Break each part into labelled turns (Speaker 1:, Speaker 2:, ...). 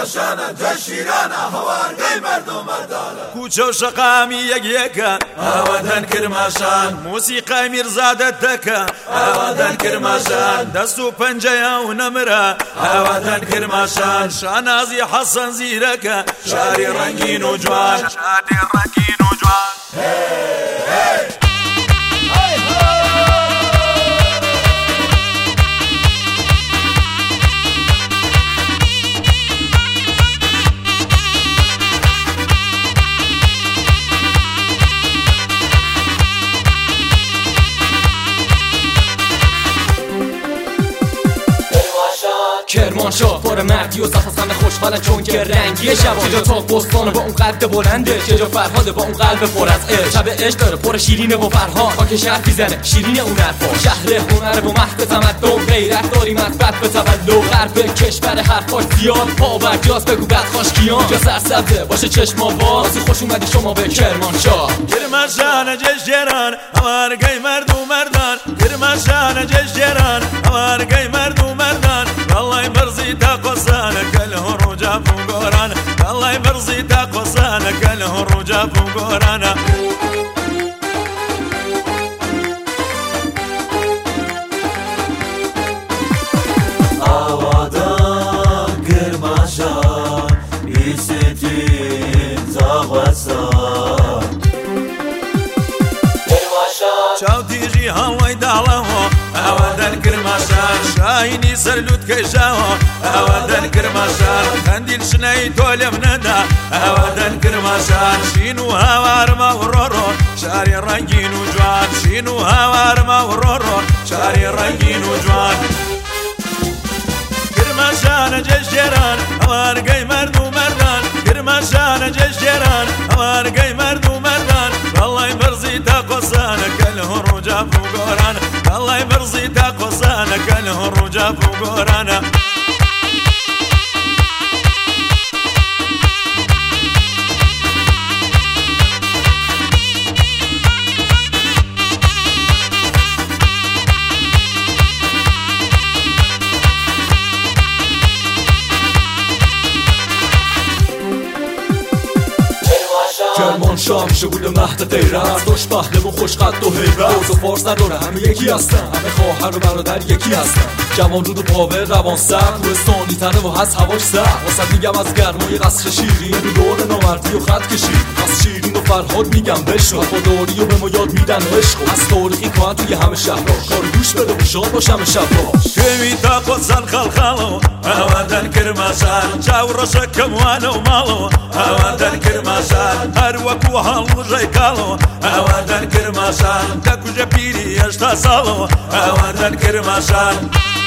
Speaker 1: کرماشانە جەشیرانە هەوارگەی مردم مردانە
Speaker 2: کوچە و شەقامی یەکیەکە
Speaker 1: ئاوەدەن کرماشان
Speaker 2: موسیقای میرزادت دەکە
Speaker 1: ئاوەدەن کرماشان
Speaker 2: دەست و پەنجەیە و نەمرە
Speaker 1: ئاوەدەن کرماشان
Speaker 2: شانازی حەسەن زیرەکە
Speaker 1: شاری ڕەنگین و جوان
Speaker 2: شاری ڕەنگین و جوان
Speaker 3: کرمانشاه پر مردی و صف همه خوشحالن چون که رنگی شب چه جا تاق بستانه با اون قد بلنده چه جا فرهاده با اون قلب پر از عشق شب عشق داره پر شیرینه و فرهاد خاک شهر میزنه شیرینه اون حرفا شهر هنر و مهد تمدن غیرت داریم از بد به تولد غرب کشور حرفاش زیاد پا برجاست بگو بد خاشکیان جا سرسبزه باشه چشما باز خوش اومدی شما به کرمانشاه
Speaker 2: کرمانشان جشیران هەوارگەی مرد و مردان کرمانشان جشیران هەوارگەی مرد و مردان والله برزي تاقصانك الهروج فوقرانا والله برزي تاقصانك الهروج فوقرانا
Speaker 1: آوادان کرماشان ایستین زاغوسان
Speaker 2: شاو تيجي هواي دعوه ئاوادەن کرماشان شاهینی سەرلووت کەژاوە ئاوادەن کرماشان هەندیل شنەی تۆ لێم نەدا ئاوادەن کرماشان شین و هاوارمە و ڕۆڕۆ شاری ڕەنگین و جوان شین و هاوارمە و ڕۆڕۆ شاری ڕەنگین و جوان کرماشانە جەژێران هەوارگەی مرد و مەردان کرماشانە جەژێران هەوارگەی مرد و مەردان والله برزي تاقصانك الهروج فوقرانا والله برزي تاقصانك الهروج فوقرانا
Speaker 3: کرمانشاه میشه بود مهد غیرت داشت پهله و خوشقد و هیبت روز و فارس نداره همه یکی هستن همه خواهر و برادر یکی هستن جوان رود و پاور روان سر کوهستانی تنه و هست هواش سر واسه میگم از گرمای قصر شیرین رو دور نامردی و خط کشید از شیرین و فرهاد میگم بشو وفاداری و به ما یاد میدن عشق از تاریخی کهن توی همه شهرها کار گوش بده و شاد باشم شبها
Speaker 2: كمي تاقصان خلخالو ئاوادەن کرماشان چاوڕەشەکەم وانە و ماڵەوە ئاوادەن کرماشان هەر وەکو هەڵژەی کاڵەوە ئاوادەن کرماشان دەکوژە پیری هێشتا ساڵەوە ئاوادەن کرماشان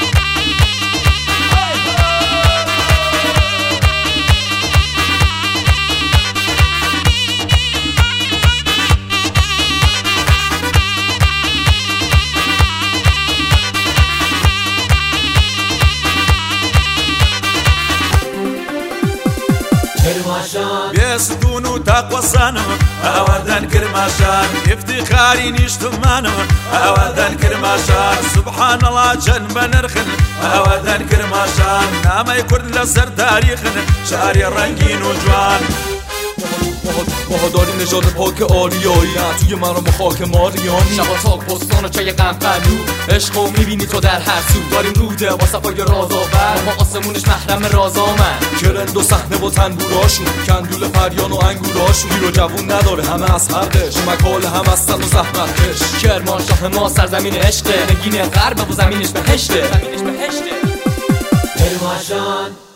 Speaker 2: بێستون و تاقوەسانەوە ئاوادەن کرماشان افتخاری نیشتمانەوە ئاوادەن کرماشان سبحان الله چەند بە نرخن ئاوادەن کرماشان نامەی کورد لەسەر تاریخن شاری ڕەنگین و جوان
Speaker 3: ماها داریم نژاد پاک آریایی توی مرام و خاک ماریانی شبا تاک بستان و چای قمقلو عشق و میبینی تو در هر سو داریم روده با صفای رازآور ما آسمونش محرم رازامن کرند و صحنه و تنبوراشون کندول فریان و انگوراشون گیر و جوون نداره همه از حقش مکال هم هستن و زحمتکش کرمانشاه ما سرزمین عشقه نگین غرب و زمینش بهشته
Speaker 1: کرمانشان